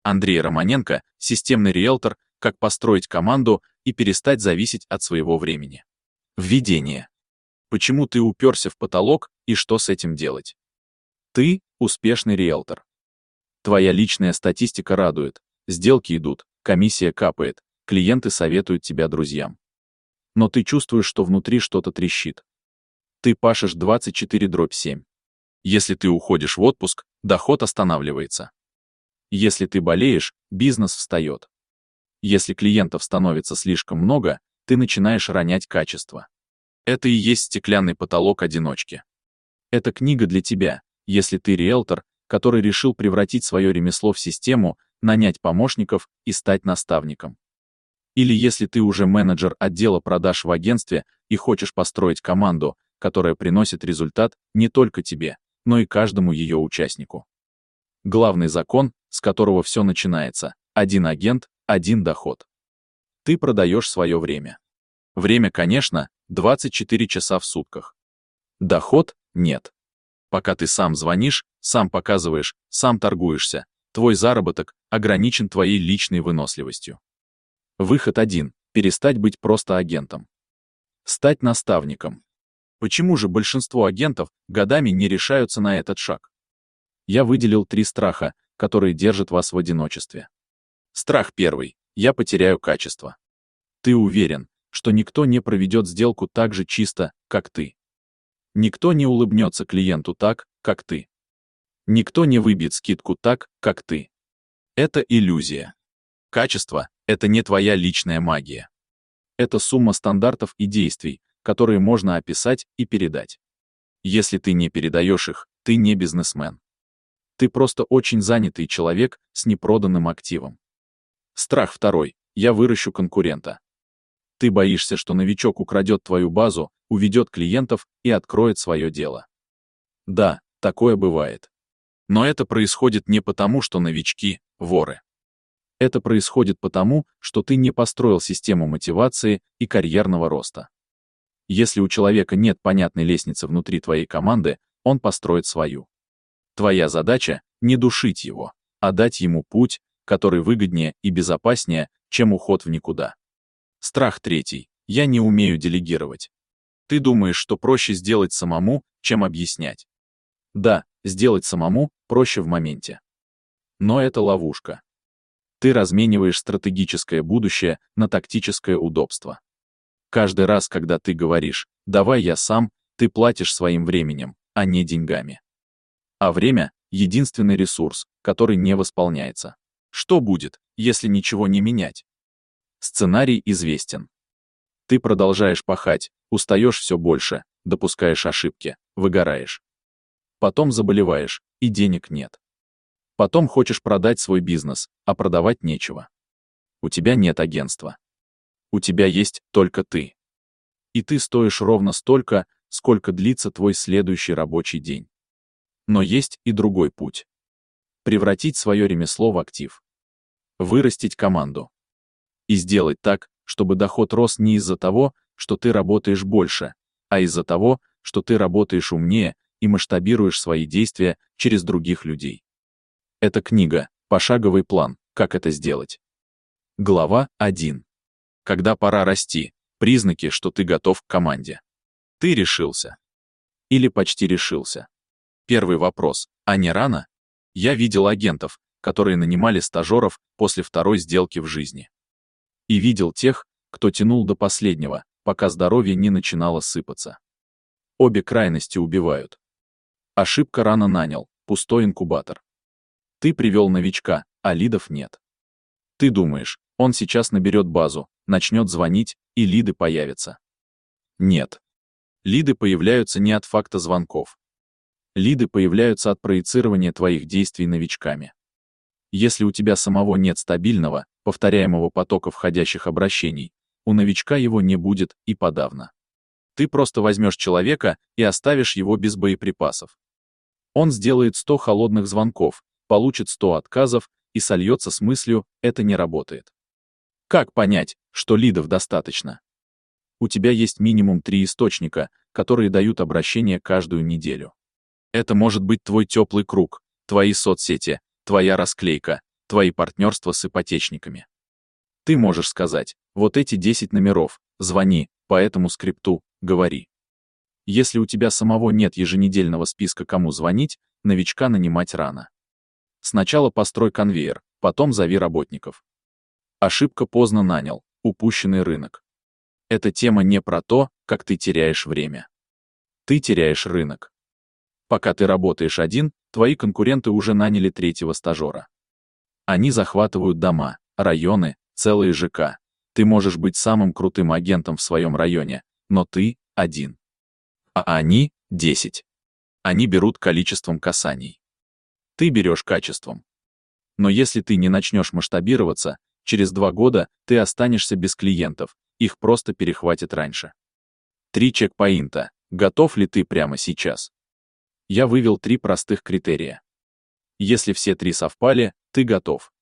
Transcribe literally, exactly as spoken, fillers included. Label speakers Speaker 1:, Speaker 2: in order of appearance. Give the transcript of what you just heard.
Speaker 1: Андрей Романенко, системный риэлтор, как построить команду и перестать зависеть от своего времени. Введение. Почему ты уперся в потолок и что с этим делать? Ты – успешный риэлтор. Твоя личная статистика радует, сделки идут, комиссия капает, клиенты советуют тебя друзьям. Но ты чувствуешь, что внутри что-то трещит. Ты пашешь двадцать четыре дробь семь. Если ты уходишь в отпуск, доход останавливается. Если ты болеешь, бизнес встает. Если клиентов становится слишком много, ты начинаешь ронять качество. Это и есть стеклянный потолок одиночки. Это книга для тебя, если ты риэлтор, который решил превратить свое ремесло в систему, нанять помощников и стать наставником. Или если ты уже менеджер отдела продаж в агентстве и хочешь построить команду, которая приносит результат не только тебе, но и каждому ее участнику. Главный закон, с которого все начинается: один агент, один доход. Ты продаешь свое время. Время, конечно, двадцать четыре часа в сутках. Доход – нет. Пока ты сам звонишь, сам показываешь, сам торгуешься, твой заработок ограничен твоей личной выносливостью. Выход один – перестать быть просто агентом. Стать наставником. Почему же большинство агентов годами не решаются на этот шаг? Я выделил три страха, которые держат вас в одиночестве. Страх первый – я потеряю качество. Ты уверен, что никто не проведет сделку так же чисто, как ты. Никто не улыбнется клиенту так, как ты. Никто не выбьет скидку так, как ты. Это иллюзия. Качество – это не твоя личная магия. Это сумма стандартов и действий, которые можно описать и передать. Если ты не передаешь их, ты не бизнесмен. Ты просто очень занятый человек с непроданным активом. Страх второй – я выращу конкурента. Ты боишься, что новичок украдет твою базу, уведет клиентов и откроет свое дело. Да, такое бывает. Но это происходит не потому, что новички – воры. Это происходит потому, что ты не построил систему мотивации и карьерного роста. Если у человека нет понятной лестницы внутри твоей команды, он построит свою. Твоя задача – не душить его, а дать ему путь, который выгоднее и безопаснее, чем уход в никуда. Страх третий – я не умею делегировать. Ты думаешь, что проще сделать самому, чем объяснять. Да, сделать самому проще в моменте. Но это ловушка. Ты размениваешь стратегическое будущее на тактическое удобство. Каждый раз, когда ты говоришь «давай я сам», ты платишь своим временем, а не деньгами. А время – единственный ресурс, который не восполняется. Что будет, если ничего не менять? Сценарий известен. Ты продолжаешь пахать, устаешь все больше, допускаешь ошибки, выгораешь. Потом заболеваешь, и денег нет. Потом хочешь продать свой бизнес, а продавать нечего. У тебя нет агентства. У тебя есть только ты. И ты стоишь ровно столько, сколько длится твой следующий рабочий день. Но есть и другой путь. Превратить свое ремесло в актив. Вырастить команду. И сделать так, чтобы доход рос не из-за того, что ты работаешь больше, а из-за того, что ты работаешь умнее и масштабируешь свои действия через других людей. Это книга «Пошаговый план. Как это сделать». Глава один. Когда пора расти. Признаки, что ты готов к команде. Ты решился. Или почти решился. Первый вопрос. А не рано? Я видел агентов, которые нанимали стажеров после второй сделки в жизни. И видел тех, кто тянул до последнего, пока здоровье не начинало сыпаться. Обе крайности убивают. Ошибка: рано нанял, пустой инкубатор. Ты привел новичка, а лидов нет. Ты думаешь, он сейчас наберет базу, начнет звонить, и лиды появятся. Нет. Лиды появляются не от факта звонков. Лиды появляются от проецирования твоих действий новичками. Если у тебя самого нет стабильного, повторяемого потока входящих обращений, у новичка его не будет и подавно. Ты просто возьмешь человека и оставишь его без боеприпасов. Он сделает сто холодных звонков, получит сто отказов и сольется с мыслью «это не работает». Как понять, что лидов достаточно? У тебя есть минимум три источника, которые дают обращение каждую неделю. Это может быть твой теплый круг, твои соцсети, твоя расклейка, твои партнерства с ипотечниками. Ты можешь сказать: вот эти десять номеров, звони, по этому скрипту, говори. Если у тебя самого нет еженедельного списка, кому звонить, новичка нанимать рано. Сначала построй конвейер, потом зови работников. Ошибка: поздно нанял, упущенный рынок. Эта тема не про то, как ты теряешь время. Ты теряешь рынок. Пока ты работаешь один, твои конкуренты уже наняли третьего стажера. Они захватывают дома, районы, целые ЖК. Ты можешь быть самым крутым агентом в своем районе, но ты один. А они — десять. Они берут количеством касаний. Ты берешь качеством. Но если ты не начнешь масштабироваться, через два года ты останешься без клиентов, их просто перехватят раньше. Три чекпоинта. Готов ли ты прямо сейчас? Я вывел три простых критерия. Если все три совпали, ты готов.